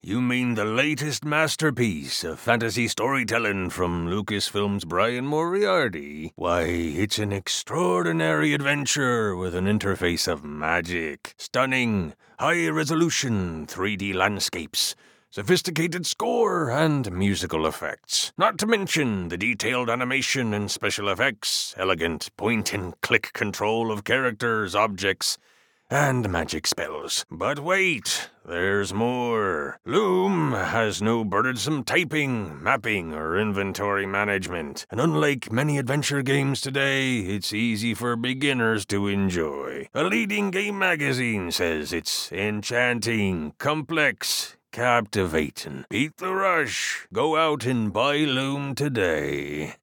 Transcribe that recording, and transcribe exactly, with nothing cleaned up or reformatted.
You mean the latest masterpiece of fantasy storytelling from Lucasfilm's Brian Moriarty? Why, it's an extraordinary adventure with an interface of magic, stunning, high-resolution three D landscapes, sophisticated score, and musical effects. Not to mention the detailed animation and special effects, elegant point-and-click control of characters, objects, and magic spells. But wait, there's more. Loom has no burdensome typing, mapping, or inventory management. And unlike many adventure games today, it's easy for beginners to enjoy. A leading game magazine says it's enchanting, complex, captivating. Beat the rush. Go out and buy Loom today.